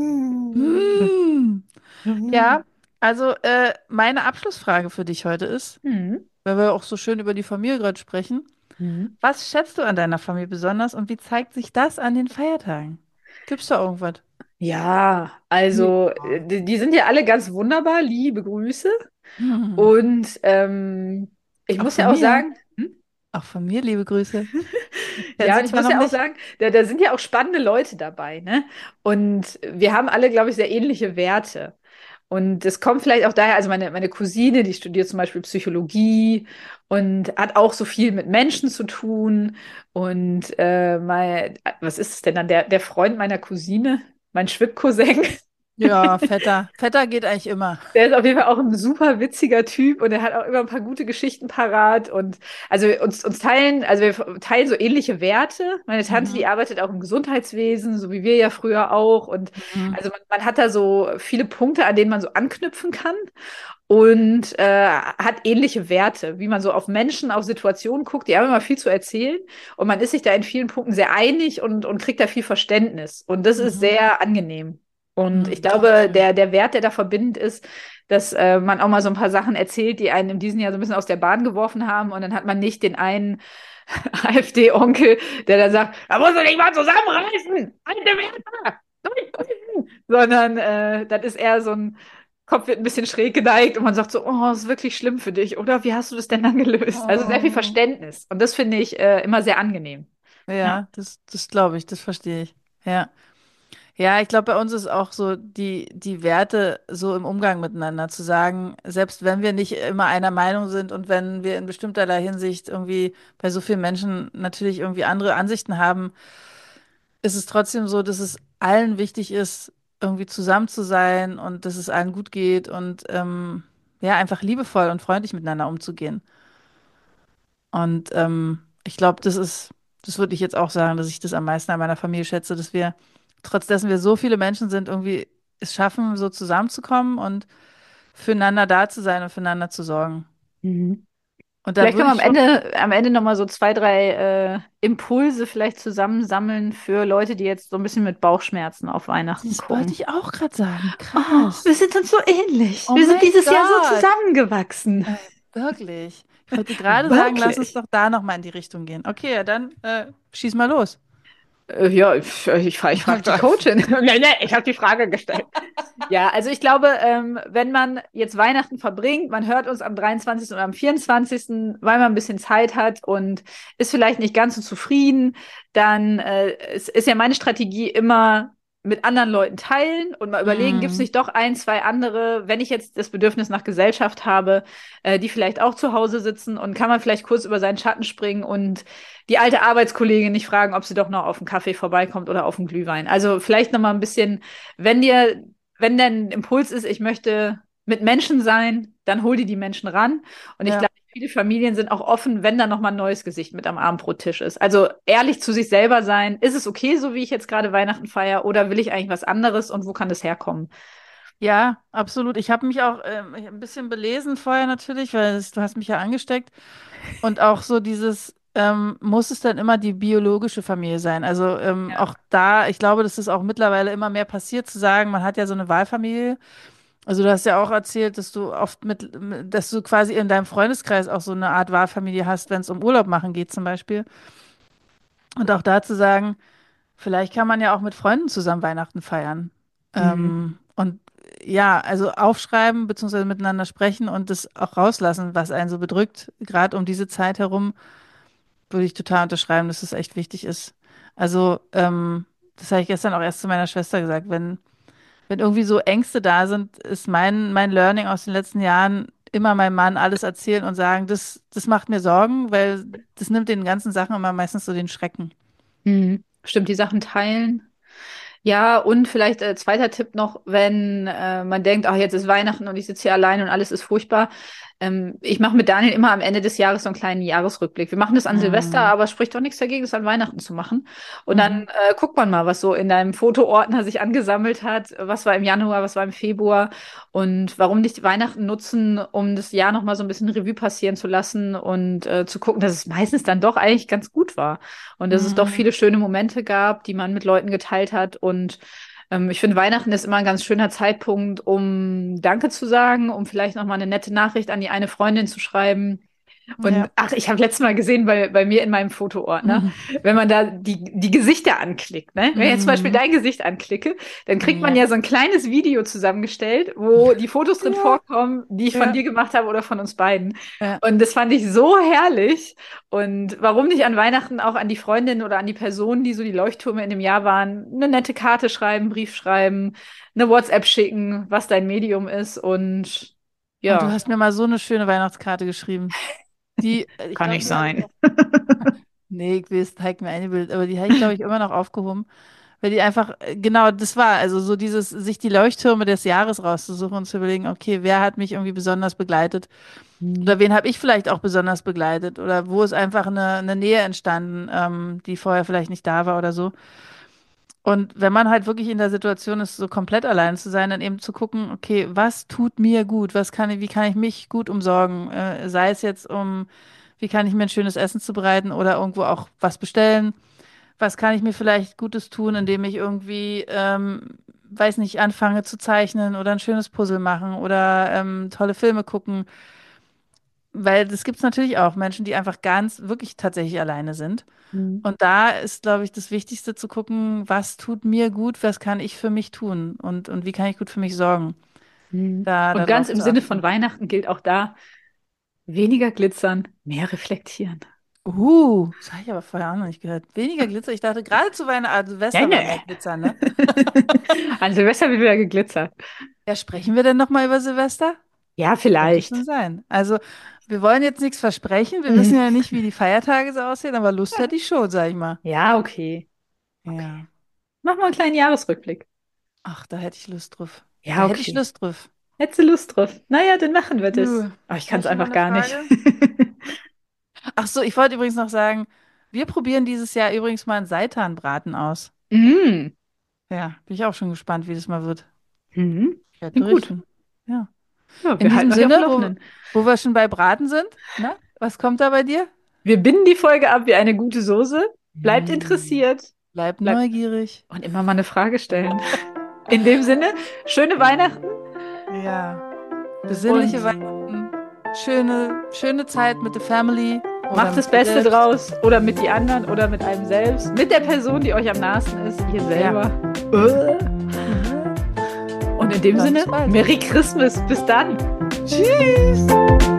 Mm. Mm. Mm. Ja, also äh, meine Abschlussfrage für dich heute ist, Mm. weil wir auch so schön über die Familie gerade sprechen, Mm. was schätzt du an deiner Familie besonders und wie zeigt sich das an den Feiertagen? Gibt's da irgendwas? Ja, also äh, Ja. die, die sind ja alle ganz wunderbar. Liebe Grüße. Hm. Und ähm, ich Auch muss von ja auch mir. sagen, hm? Auch von mir, liebe Grüße. Ja, Ja, und sieht ich zwar muss noch ja auch nicht. sagen, da, da sind ja auch spannende Leute dabei, ne? Und wir haben alle, glaube ich, sehr ähnliche Werte. Und es kommt vielleicht auch daher, also meine, meine Cousine, die studiert zum Beispiel Psychologie und hat auch so viel mit Menschen zu tun. Und äh, mein, was ist es denn dann? Der, der Freund meiner Cousine, mein Schwippcousin, Ja, Vetter. Vetter geht eigentlich immer. Der ist auf jeden Fall auch ein super witziger Typ und er hat auch immer ein paar gute Geschichten parat. Und also uns, uns teilen, also wir teilen so ähnliche Werte. Meine Tante, die Mhm. arbeitet auch im Gesundheitswesen, so wie wir ja früher auch. Und Mhm. also man, man hat da so viele Punkte, an denen man so anknüpfen kann und äh, hat ähnliche Werte, wie man so auf Menschen, auf Situationen guckt. Die haben immer viel zu erzählen und man ist sich da in vielen Punkten sehr einig und, und kriegt da viel Verständnis. Und das ist Mhm. sehr angenehm. Und ich Mhm. glaube, Schön. der, der Wert, der da verbindend ist, dass äh, man auch mal so ein paar Sachen erzählt, die einen in diesem Jahr so ein bisschen aus der Bahn geworfen haben. Und dann hat man nicht den einen AfD-Onkel, der dann sagt, da musst du dich mal zusammenreißen, alte Werte, durchbrechen. Sondern äh, das ist eher so ein Kopf wird ein bisschen schräg geneigt und man sagt so, oh, das ist wirklich schlimm für dich, oder? Wie hast du das denn dann gelöst? Also sehr viel Oh. Verständnis. Und das finde ich äh, immer sehr angenehm. Ja. Ja, das, das glaube ich, das verstehe ich. Ja. Ja, ich glaube, bei uns ist auch so die, die Werte so im Umgang miteinander zu sagen, selbst wenn wir nicht immer einer Meinung sind und wenn wir in bestimmter Hinsicht irgendwie bei so vielen Menschen natürlich irgendwie andere Ansichten haben, ist es trotzdem so, dass es allen wichtig ist, irgendwie zusammen zu sein und dass es allen gut geht und ähm, ja, einfach liebevoll und freundlich miteinander umzugehen. Und ähm, ich glaube, das ist, das würde ich jetzt auch sagen, dass ich das am meisten an meiner Familie schätze, dass wir, trotz dessen wir so viele Menschen sind, irgendwie es schaffen, so zusammenzukommen und füreinander da zu sein und füreinander zu sorgen. Mhm. Und da Vielleicht würde können wir ich am schon, Ende, am Ende nochmal so zwei, drei äh, Impulse vielleicht zusammensammeln für Leute, die jetzt so ein bisschen mit Bauchschmerzen auf Weihnachten das wollte gucken. ich auch gerade sagen. Oh, wir Krass. sind uns so ähnlich. Oh Wir sind mein dieses Jahr so Gott. zusammengewachsen. Äh, wirklich. Ich wollte gerade sagen, lass uns Wirklich? doch da nochmal in die Richtung gehen. Okay, ja, dann äh, schieß mal los. Äh, ja, ich, ich, fra- ich frage die Coachin. Nee, nee, ich habe die Frage gestellt. Ja, also ich glaube, ähm, wenn man jetzt Weihnachten verbringt, man hört uns am dreiundzwanzigsten oder am vierundzwanzigsten, weil man ein bisschen Zeit hat und ist vielleicht nicht ganz so zufrieden, dann äh, ist, ist ja meine Strategie immer mit anderen Leuten teilen und mal überlegen, gibt es Mm, nicht doch ein, zwei andere, wenn ich jetzt das Bedürfnis nach Gesellschaft habe, äh, die vielleicht auch zu Hause sitzen und kann man vielleicht kurz über seinen Schatten springen und die alte Arbeitskollegin nicht fragen, ob sie doch noch auf einen Kaffee vorbeikommt oder auf einen Glühwein. Also vielleicht noch mal ein bisschen, wenn dir wenn dein Impuls ist, ich möchte mit Menschen sein, dann hol dir die Menschen ran. Und ich ja. glaube, viele Familien sind auch offen, wenn da nochmal ein neues Gesicht mit am Abendbrottisch ist. Also ehrlich zu sich selber sein, ist es okay, so wie ich jetzt gerade Weihnachten feiere, oder will ich eigentlich was anderes und wo kann das herkommen? Ja, absolut. Ich habe mich auch ähm, ein bisschen belesen vorher natürlich, weil es, du hast mich ja angesteckt. Und auch so dieses, ähm, muss es dann immer die biologische Familie sein? Also ähm, Ja. auch da, ich glaube, dass das auch mittlerweile immer mehr passiert, zu sagen, man hat ja so eine Wahlfamilie. Also du hast ja auch erzählt, dass du oft mit, mit- dass du quasi in deinem Freundeskreis auch so eine Art Wahlfamilie hast, wenn es um Urlaub machen geht zum Beispiel. Und auch da zu sagen, vielleicht kann man ja auch mit Freunden zusammen Weihnachten feiern. Mhm. Ähm, und ja, also aufschreiben beziehungsweise miteinander sprechen und das auch rauslassen, was einen so bedrückt, gerade um diese Zeit herum, würde ich total unterschreiben, dass es echt wichtig ist. Also, ähm, das habe ich gestern auch erst zu meiner Schwester gesagt, wenn, wenn irgendwie so Ängste da sind, ist mein, mein Learning aus den letzten Jahren immer meinem Mann alles erzählen und sagen, das, das macht mir Sorgen, weil das nimmt den ganzen Sachen immer meistens so den Schrecken. Mhm. Stimmt, die Sachen teilen. Ja, und vielleicht äh, zweiter Tipp noch, wenn äh, man denkt, ach, jetzt ist Weihnachten und ich sitze hier allein und alles ist furchtbar. Ähm, ich mache mit Daniel immer am Ende des Jahres so einen kleinen Jahresrückblick. Wir machen das an Silvester, Mhm. aber es spricht doch nichts dagegen, das an Weihnachten zu machen. Und dann Mhm. äh, guckt man mal, was so in deinem Fotoordner sich angesammelt hat, was war im Januar, was war im Februar und warum nicht Weihnachten nutzen, um das Jahr noch mal so ein bisschen Revue passieren zu lassen und äh, zu gucken, dass es meistens dann doch eigentlich ganz gut war. Und dass es doch Mhm. viele schöne Momente gab, die man mit Leuten geteilt hat. Und ähm, ich finde, Weihnachten ist immer ein ganz schöner Zeitpunkt, um Danke zu sagen, um vielleicht noch mal eine nette Nachricht an die eine Freundin zu schreiben. Und Ja. ach, ich habe letztes Mal gesehen bei, bei mir in meinem Fotoordner, Mhm. wenn man da die, die Gesichter anklickt, ne? Wenn ich jetzt zum Beispiel Mhm. dein Gesicht anklicke, dann kriegt man Ja. ja so ein kleines Video zusammengestellt, wo die Fotos drin Ja. vorkommen, die ich von Ja. dir gemacht habe oder von uns beiden. Ja. Und das fand ich so herrlich. Und warum nicht an Weihnachten auch an die Freundin oder an die Personen, die so die Leuchttürme in dem Jahr waren, eine nette Karte schreiben, Brief schreiben, eine WhatsApp schicken, was dein Medium ist und Oh, du ja, hast mir mal so eine schöne Weihnachtskarte geschrieben. Die, äh, ich kann glaube, nicht die habe ich sein. auch. Nee, ich weiß, zeig mir ein Bild, aber die habe ich, glaube ich, immer noch aufgehoben, Weil die einfach, äh, genau, das war, also so dieses, sich die Leuchttürme des Jahres rauszusuchen und zu überlegen, okay, wer hat mich irgendwie besonders begleitet? Oder Mhm. wen habe ich vielleicht auch besonders begleitet? Oder wo ist einfach eine, eine Nähe entstanden, ähm, die vorher vielleicht nicht da war oder so? Und wenn man halt wirklich in der Situation ist, so komplett allein zu sein, dann eben zu gucken, okay, was tut mir gut? Was kann ich, wie kann ich mich gut umsorgen? Äh, sei es jetzt um, wie kann ich mir ein schönes Essen zubereiten oder irgendwo auch was bestellen? Was kann ich mir vielleicht Gutes tun, indem ich irgendwie, ähm, weiß nicht, anfange zu zeichnen oder ein schönes Puzzle machen oder ähm, tolle Filme gucken? Weil das gibt es natürlich auch Menschen, die einfach ganz, wirklich tatsächlich alleine sind. Mhm. Und da ist, glaube ich, das Wichtigste zu gucken, was tut mir gut, was kann ich für mich tun und, und wie kann ich gut für mich sorgen, Mhm. da Und ganz darauf im zu Sinne von achten. Weihnachten gilt auch da, weniger glitzern, mehr reflektieren. Uh, das habe ich aber vorher auch noch nicht gehört. Weniger Glitzer. Ich dachte, gerade zu Weihnachten, also Nee, Silvester war mehr nee. Glitzer, ne? An Silvester wird wieder geglitzert. Ja, sprechen wir denn nochmal über Silvester? Ja, Könnte schon vielleicht. sein. Also, wir wollen jetzt nichts versprechen. Wir wissen Mhm. ja nicht, wie die Feiertage so aussehen, aber Lust hätte ich schon, sag ich mal. Ja, okay. Okay. Ja. Machen wir einen kleinen Jahresrückblick. Ach, da hätte ich Lust drauf. Da Ja, hätte ich okay. Lust drauf. Hättest du Lust drauf? Naja, dann machen wir das. Juh. Aber ich kann Habe es ich mal einfach eine gar nicht. Frage? Ach so, ich wollte übrigens noch sagen, wir probieren dieses Jahr übrigens mal einen Seitanbraten aus. Mm. Ja, bin ich auch schon gespannt, wie das mal wird. Mhm. Ich werde Klingt gut. berichten. Ja. Ja, In wir diesem halten euch auf dem Sinne, wo, Laufenden. wo wir schon bei Braten sind, ne? Was kommt da bei dir? Wir binden die Folge ab wie eine gute Soße. Bleibt Mm. interessiert. Bleib Bleibt neugierig. und immer mal eine Frage stellen. In dem Sinne, schöne Weihnachten Ja. und Besinnliche Weihnachten. Schöne, schöne Zeit mit der Family oder macht das mit dir Beste selbst. draus. Oder mit die anderen oder mit einem selbst. Mit der Person, die euch am nahesten ist. Ihr selber. Äh. Und in dem Dann Sinne, bis bald. Merry Christmas. Bis dann. Tschüss.